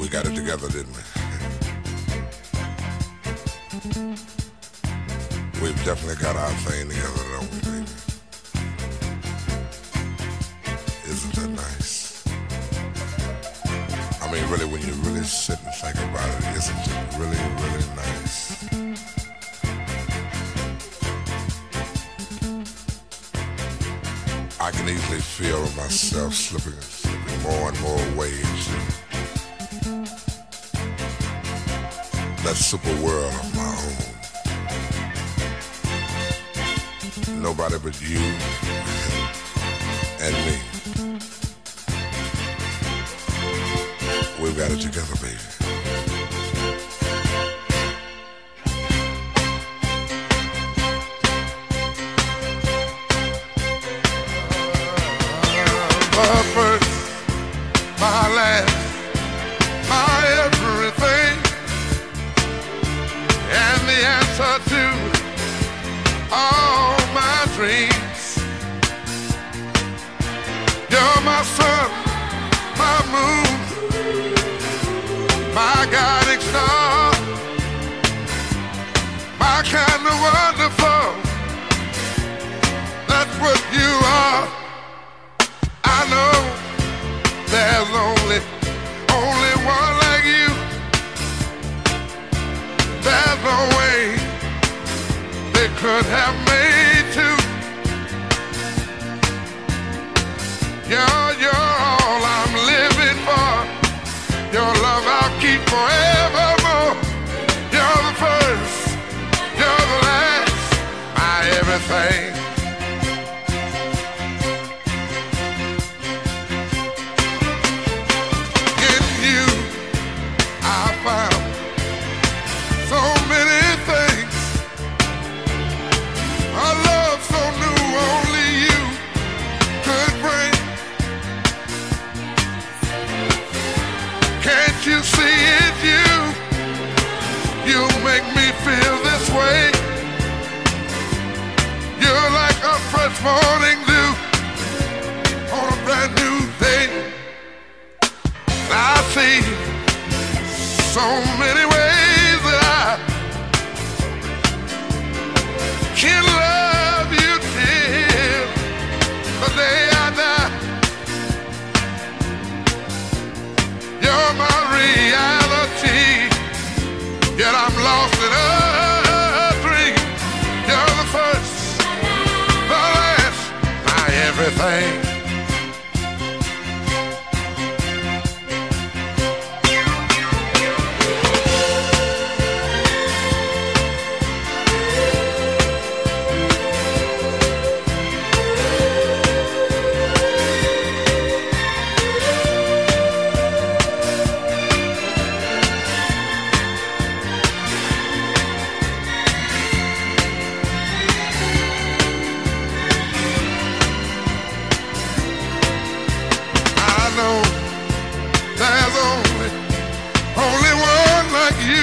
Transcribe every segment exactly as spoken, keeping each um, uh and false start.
We got it together, didn't we? We've definitely got our thing together, don't we, baby? Isn't that nice? I mean, really, when you really sit and think about it, isn't it really, really nice? I can easily feel myself slipping, slipping more and more away into that super world of my own. Nobody but you and me. We've got it together, baby. My first, my last, my everything, and the answer to all my dreams. You're my sun, my moon, my guiding star, my kind of wonderful. That's what you are. I know there's only, only one like you. There's no way they could have made two. You're, you're all I'm living for. Your love I'll keep forevermore. You're the first, you're the last, my everything. In you I found so many things. A love so new only you could bring. Can't you see it, you? You make me feel this way. You're like a fresh morning dew on a brand new day. I see so many ways that I can love you till the day I die. You're my reality, yet I'm lost in a dream. You're the first, the last, my everything. There's only, only one like you.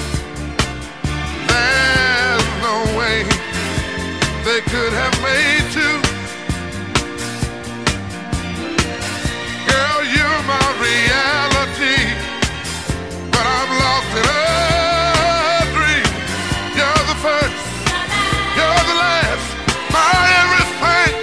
There's no way they could have made two. Girl, you're my reality, but I'm lost in a dream. You're the first, you're the last, my everything.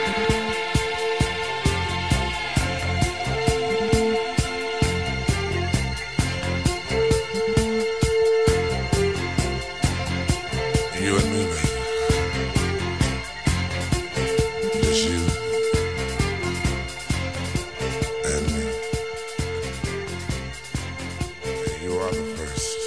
You and me, baby. Just you and me. You are the first.